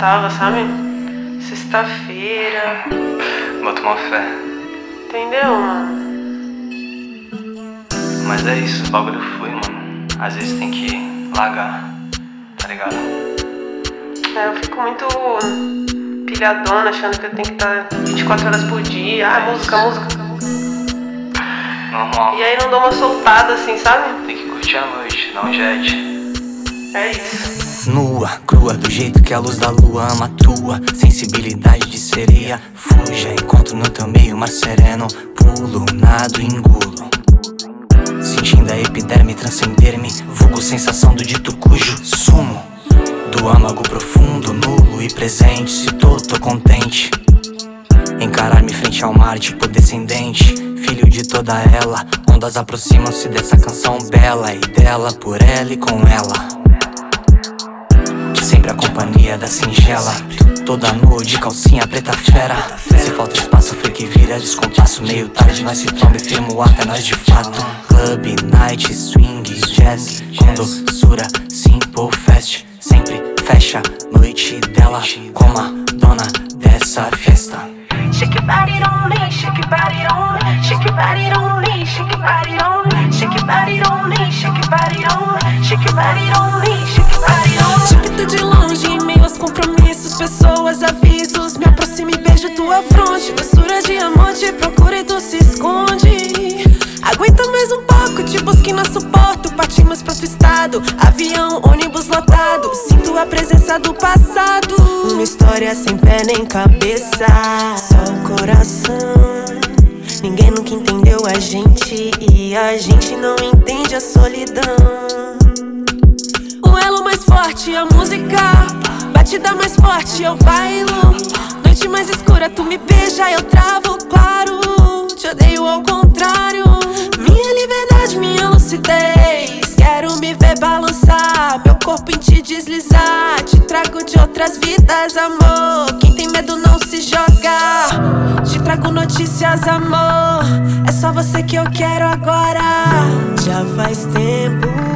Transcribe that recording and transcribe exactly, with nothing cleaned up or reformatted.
tava, sabe? Sexta-feira. Bota uma fé. Entendeu, mano? Mas é isso, o bagulho foi, mano. Às vezes tem que largar, tá ligado? É, eu fico muito pilhadona, achando que eu tenho que estar vinte e quatro horas por dia. Ah, música, música, música. Normal. E aí não dou uma soltada assim, sabe? Tem que curtir a noite, dar um jet. É isso. Nua, crua, do jeito que a luz da lua ama a tua sensibilidade de sereia. Fuja, encontro no teu meio mar sereno. Pulo, nado, engulo, sentindo a epiderme transcender-me. Vulgo sensação do dito cujo sumo do âmago profundo, nulo e presente. Se tô, tô contente. Encarar-me frente ao mar, tipo descendente, filho de toda ela. Ondas aproximam-se dessa canção bela, e dela, por ela e com ela. Sempre a companhia da singela, toda nua de calcinha preta fera. Se falta espaço, foi que vira descompasso. Meio tarde nós se tromba e firma o até nós de fato. Club, night, swing, jazz, com doçura, simple fest. Sempre fecha noite dela como a dona dessa festa. Shake your body on me, shake your body on me, shake your body on me, shake your body on me, shake your body on me, shake your body on me, shake your body on me, shake your body on me. Te fito de longe, em meio aos compromissos, pessoas, avisos. Me aproximo e beijo tua fronte. Doçura de amor, te procura e tu se esconde. Aguenta mais um pouco, te busco e não suporto. Partimos pra outro estado, avião, ônibus lotado. Sinto a presença do passado. Uma história sem pé nem cabeça, só o coração. Ninguém nunca entendeu a gente, e a gente não entende a solidão. O elo mais forte, a música. Batida mais forte, eu bailo. Noite mais escura, tu me beija, eu travo, claro. Te odeio ao contrário. Minha liberdade, minha lucidez. Quero me ver balançar, meu corpo em te deslizar. Te trago de outras vidas, amor. Quem tem medo não se joga. Te trago notícias, amor. É só você que eu quero agora. Já faz tempo